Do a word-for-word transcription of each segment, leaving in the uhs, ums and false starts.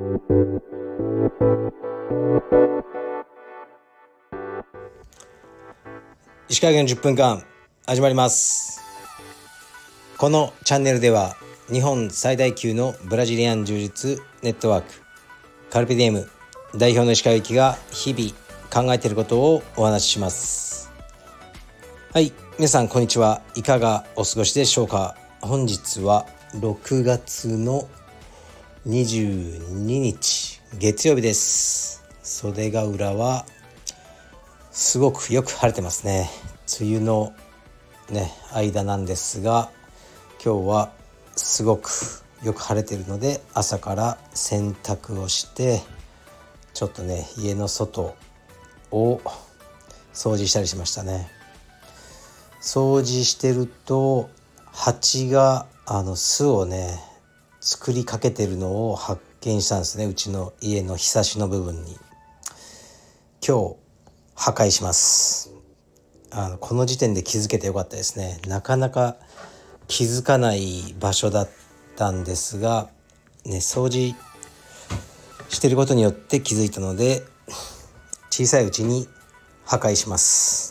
石川県じゅっぷんかん始まります。このチャンネルでは日本最大級のブラジリアン柔術ネットワークカルペディエム代表の石川由紀が日々考えていることをお話しします。はい、皆さんこんにちは。いかがお過ごしでしょうか。本日はろくがつのにじゅうににち月曜日です。袖ヶ浦はすごくよく晴れてますね。梅雨のね間なんですが、今日はすごくよく晴れているので、朝から洗濯をしてちょっとね家の外を掃除したりしましたね。掃除してると蜂があの巣をね作りかけてるのを発見したんですね。うちの家のひさしの部分に。今日破壊します。あのこの時点で気づけてよかったですね。なかなか気づかない場所だったんですが、ね、掃除してることによって気づいたので、小さいうちに破壊します。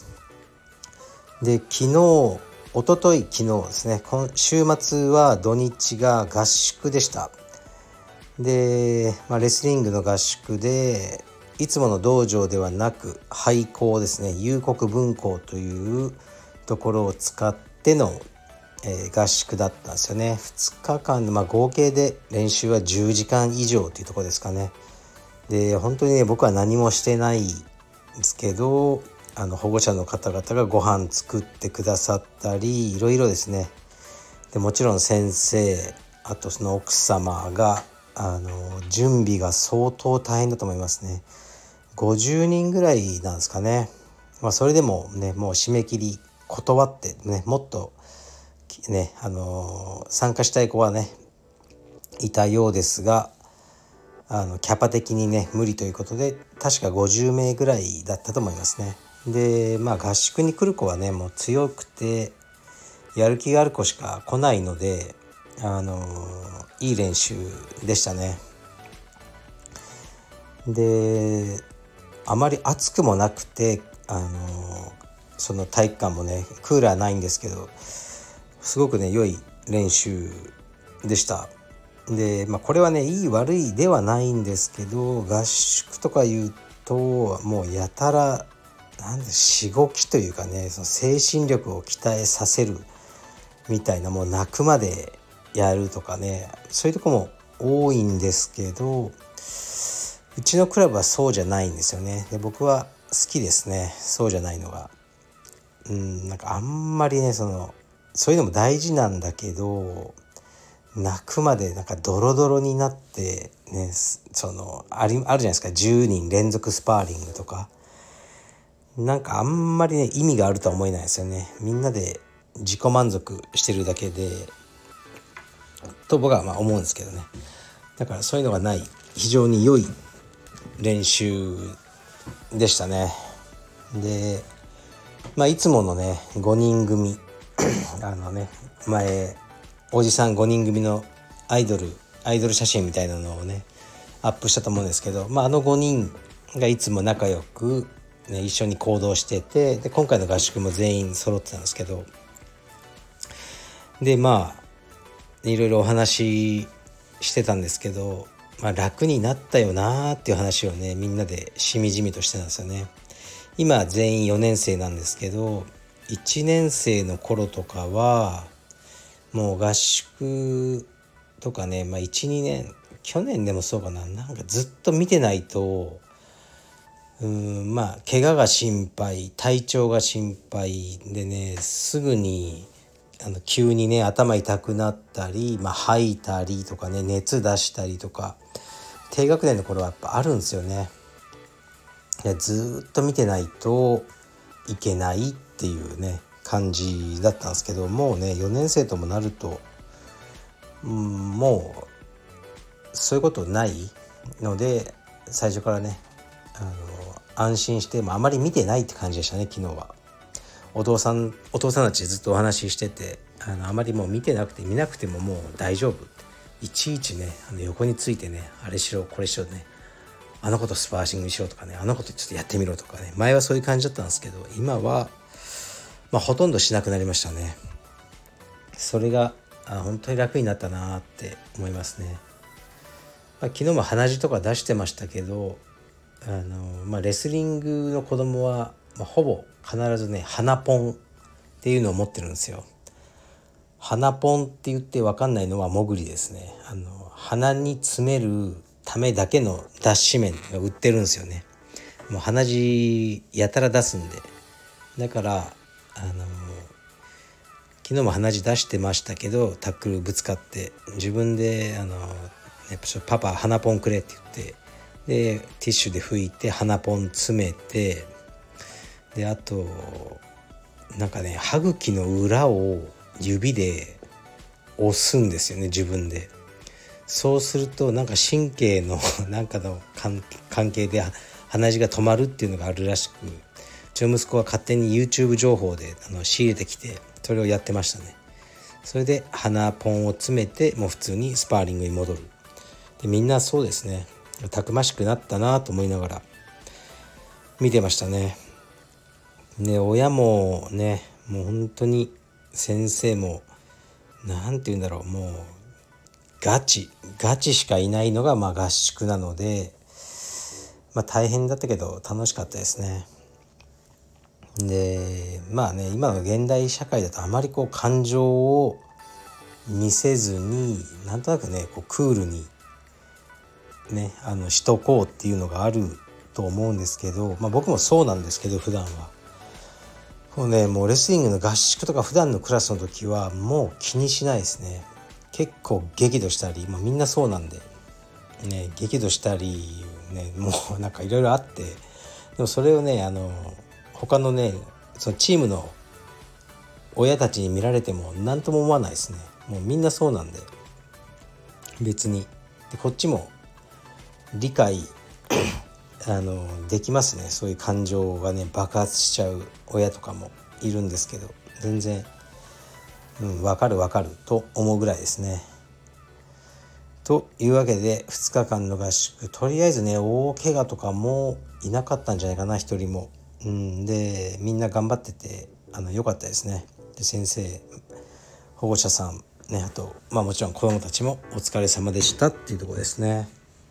で、昨日一昨日昨日ですね、今週末は土日が合宿でした。で、まあ、レスリングの合宿でいつもの道場ではなく廃校ですね、夕刻分校というところを使っての、えー、合宿だったんですよね。ふつかかんで、まあ、合計で練習はじゅうじかん以上というところですかね。で、本当にね僕は何もしてないんですけど、あの保護者の方々がご飯作ってくださったり、いろいろですね。でもちろん先生、あとその奥様があの準備が相当大変だと思いますね。ごじゅうにんぐらいなんですかね。まあ、それでもねもう締め切り断ってね、もっとねあの参加したい子はねいたようですが、あのキャパ的にね無理ということで、確かごじゅうめいぐらいだったと思いますね。で、まあ合宿に来る子はねもう強くてやる気がある子しか来ないので、あのいい練習でしたね。で、あまり暑くもなくて、あのその体育館もねクーラーないんですけど、すごくね良い練習でした。で、まあ、これはねいい悪いではないんですけど、合宿とかいうともうやたらなんでしごきというかね、その精神力を鍛えさせるみたいな、もう泣くまでやるとかね、そういうとこも多いんですけど、うちのクラブはそうじゃないんですよね。で、僕は好きですね、そうじゃないのが。うん、なんかあんまりねそのそういうのも大事なんだけど、泣くまでなんかドロドロになってね、そのありあるじゃないですか、じゅうにん連続スパーリングとか、なんかあんまりね意味があるとは思えないですよね。みんなで自己満足してるだけでと僕はまあ思うんですけどね。だからそういうのがない非常に良い練習でしたね。で、まあいつものねごにん組あのね前おじさんごにん組のアイドルアイドル写真みたいなのをねアップしたと思うんですけど、まあ、あのごにんがいつも仲良く、ね、一緒に行動してて、で今回の合宿も全員揃ってたんですけど、でまあいろいろお話ししてたんですけど、まあ、楽になったよなーっていう話をねみんなでしみじみとしてたんですよね。今全員よねん生なんですけど、いちねん生の頃とかはもう合宿とかね、まあ、いちにねん去年でもそうかな、なんかずっと見てないと、うーんまあ怪我が心配、体調が心配でね、すぐにあの急にね頭痛くなったり、まあ、吐いたりとかね、熱出したりとか低学年の頃はやっぱあるんですよね。いやずっと見てないといけないっていうね感じだったんですけど、もうねよねん生ともなると、うん、もうそういうことないので、最初からねあの安心して、まあ、あまり見てないって感じでしたね。昨日はお父さんお父さんたちずっとお話ししてて、あのあまりもう見てなくて見なくてももう大丈夫、 いちいちねあの横についてねあれしろこれしろね、あの子とスパーシングしろとかね、あの子とちょっとやってみろとかね、前はそういう感じだったんですけど、今はまあほとんどしなくなりましたね。それがあ本当に楽になったなって思いますね。まあ、昨日も鼻血とか出してましたけど、あの、まあ、レスリングの子供は、まあ、ほぼ必ずね鼻ポンっていうのを持ってるんですよ。鼻ポンって言って分かんないのはもぐりですね。あの鼻に詰めるためだけの脱脂麺が売ってるんですよね。もう鼻血やたら出すんで、だからあの昨日も鼻血出してましたけど、タックルぶつかって自分であの、ね、パパ鼻ポンくれって言って、でティッシュで拭いて鼻ポン詰めて、であとなんかね歯茎の裏を指で押すんですよね、自分で。そうするとなんか神経のなんかの関係で鼻血が止まるっていうのがあるらしく、うちの息子は勝手に YouTube 情報であの仕入れてきてそれをやってましたね。それで鼻ポンを詰めてもう普通にスパーリングに戻る。でみんなそうですね、たくましくなったなと思いながら見てましたね。で親もねもう本当に先生もなんて言うんだろう、もうガチガチしかいないのがまあ合宿なので、まあ大変だったけど楽しかったですね。でまあね今の現代社会だとあまりこう感情を見せずになんとなくねこうクールにねあのしとこうっていうのがあると思うんですけど、まあ僕もそうなんですけど普段はもうねもうレスリングの合宿とか普段のクラスの時はもう気にしないですね。結構激怒したり、まあ、みんなそうなんでね激怒したりねもうなんかいろいろあって、でもそれをねあの他のねそのチームの親たちに見られても何とも思わないですね。もうみんなそうなんで別にでこっちも理解あのできますね。そういう感情がね爆発しちゃう親とかもいるんですけど、全然、うん、分かる分かると思うぐらいですね。というわけでふつかかんの合宿、とりあえずね大怪我とかもいなかったんじゃないかな一人も、うん、でみんな頑張っててあの良かったですね。で先生保護者さんね、あとまあもちろん子どもたちもお疲れ様でしたっていうところですね。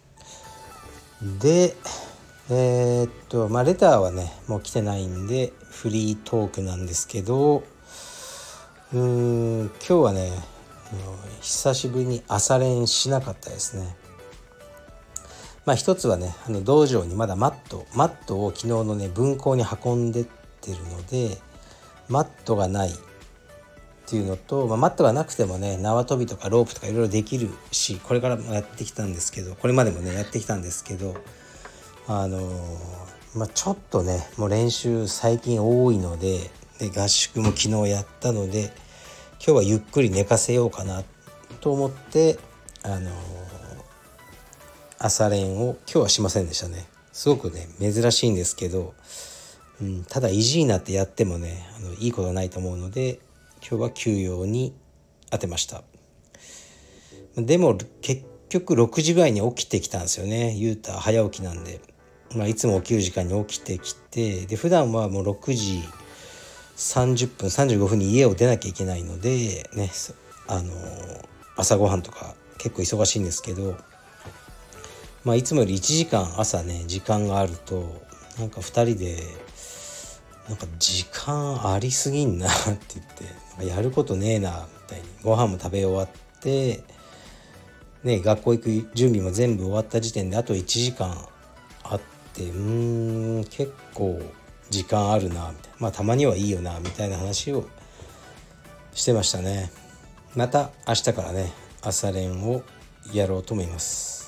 でえー、っとまあレターはねもう来てないんでフリートークなんですけど、うーん今日はね久しぶりに朝練しなかったですね。まあ一つはねあの道場にまだマットマットを昨日のね分校に運んでってるのでマットがないっていうのと、まあ、マットがなくてもね縄跳びとかロープとかいろいろできるし、これからもやってきたんですけどこれまでもねやってきたんですけど、あのー、まあちょっとねもう練習最近多いので、で合宿も昨日やったので今日はゆっくり寝かせようかなと思って、あのー、朝練を今日はしませんでしたね。すごくね珍しいんですけど、うん、ただ意地になってやってもねあのいいことはないと思うので今日は休養に当てました。でも結局ろくじぐらいに起きてきたんですよね。ゆうた早起きなんで、まあ、いつも起きる時間に起きてきて、で普段はもうろくじさんじゅっぷんさんじゅうごふんに家を出なきゃいけないのでね、あの朝ごはんとか結構忙しいんですけど、まあ、いつもよりいちじかん朝ね時間があるとなんかふたりでなんか時間ありすぎんなって言ってなんかやることねえなみたいに、ご飯も食べ終わってね学校行く準備も全部終わった時点であといちじかんあって、うーん結構時間あるなみたいな、まあたまにはいいよなみたいな話をしてましたね。また明日からね朝練をやろうと思います。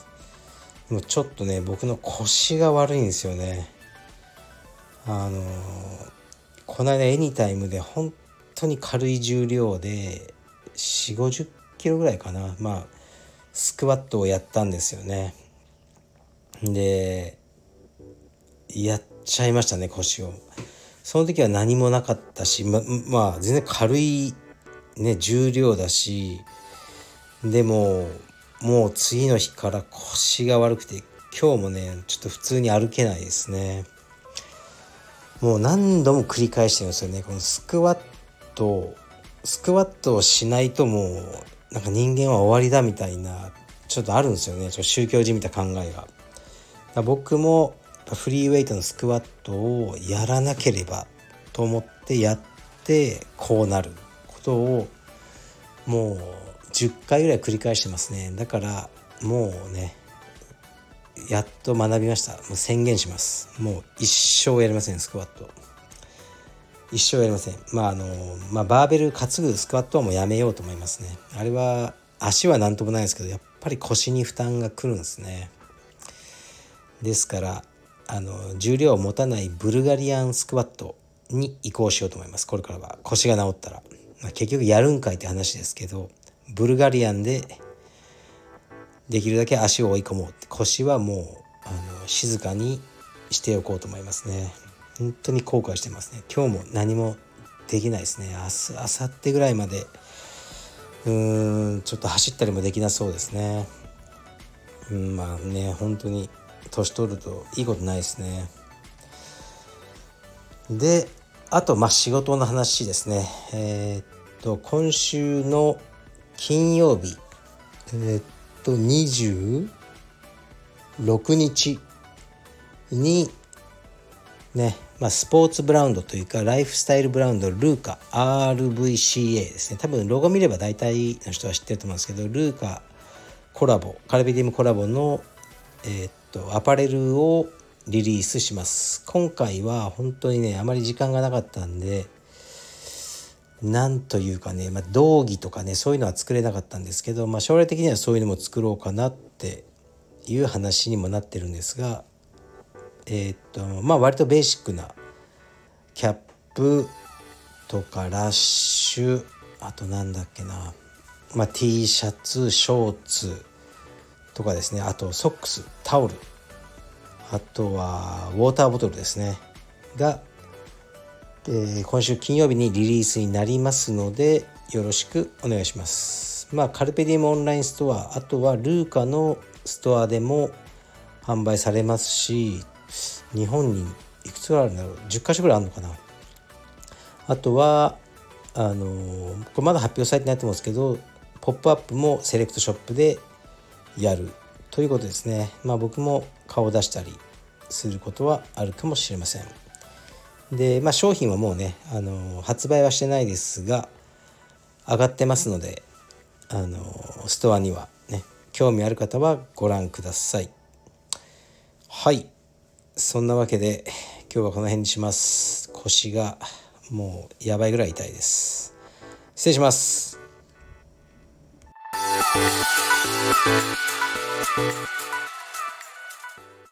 もうちょっとね僕の腰が悪いんですよね。あのー、この間エニタイムで本当に軽い重量で よんじゅうごじゅっキロぐらいかな、まあスクワットをやったんですよね。でやっちゃいましたね腰を。その時は何もなかったし、ま、まあ全然軽いね重量だし、でももう次の日から腰が悪くて、今日もねちょっと普通に歩けないですね。もう何度も繰り返してるんですよね。このスクワットスクワットをしないともうなんか人間は終わりだみたいな、ちょっとあるんですよね。ちょっと宗教じみた考えが。だ僕もフリーウェイトのスクワットをやらなければと思ってやって、こうなることをもうじゅっかいぐらい繰り返してますね。だからもうね、やっと学びました。もう宣言します。もう一生やりません、スクワット。一生やりません。まああの、まあ、バーベル担ぐスクワットはもうやめようと思いますね。あれは足はなんともないですけど、やっぱり腰に負担がくるんですね。ですからあの重量を持たないブルガリアンスクワットに移行しようと思います。これからは腰が治ったら、まあ、結局やるんかいって話ですけど、ブルガリアンでできるだけ足を追い込もうって、腰はもうあの静かにしておこうと思いますね。本当に後悔してますね。今日も何もできないですね。明日明後日ぐらいまでうーんちょっと走ったりもできなそうですね。うん、まあね、本当に年取るといいことないですね。で、あとまあ仕事の話ですね。えーっと今週の金曜日、えーっとにじゅうろくにちにね、まあ、スポーツブラウンドというかライフスタイルブラウンドルーカ アールブイシーエー ですね。多分ロゴ見れば大体の人は知ってると思うんですけど、ルーカコラボカルビディウムコラボの、えーっとアパレルをリリースします。今回は本当にねあまり時間がなかったんで、なんというかね、まあ、道着とかねそういうのは作れなかったんですけど、まあ、将来的にはそういうのも作ろうかなっていう話にもなってるんですが、えーっとまあ割とベーシックなキャップとかラッシュ、あとなんだっけな、まあ、T シャツショーツとかですね、あとソックスタオル、あとはウォーターボトルですねが、えー今週金曜日にリリースになりますのでよろしくお願いします。まあカルペディウムオンラインストア、あとはルーカのストアでも販売されますし、日本にいくつぐらいあるんだろう、じゅっかしょぐらいあるのかな。あとはあのーこれまだ発表されてないと思うんですけど、ポップアップもセレクトショップでやるということですね。まあ僕も顔を出したりすることはあるかもしれません。で、まあ、商品はもうね、あのー発売はしてないですが上がってますので、あのーストアにはね興味ある方はご覧ください。はい、そんなわけで今日はこの辺にします。腰がもうやばいぐらい痛いです。失礼します。